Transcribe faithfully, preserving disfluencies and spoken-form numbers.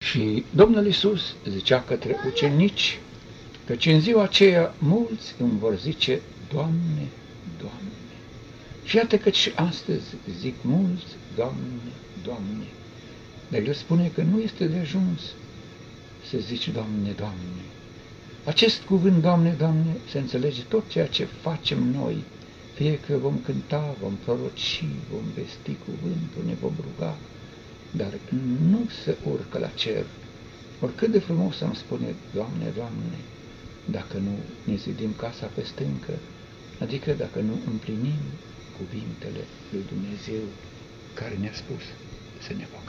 Și Domnul Iisus zicea către ucenici, căci în ziua aceea mulți îmi vor zice, Doamne, Doamne. Și iată că și astăzi zic mulți, Doamne, Doamne. Dar El spune că nu este de ajuns să zici, Doamne, Doamne. Acest cuvânt, Doamne, Doamne, se înțelege tot ceea ce facem noi, fie că vom cânta, vom proroci, vom vesti cuvântul, ne vom ruga, dar nu se urcă la cer. Oricât de frumos am spune, Doamne, Doamne, dacă nu ne zidim casa pe stâncă, adică dacă nu împlinim cuvintele lui Dumnezeu care ne-a spus să ne facă.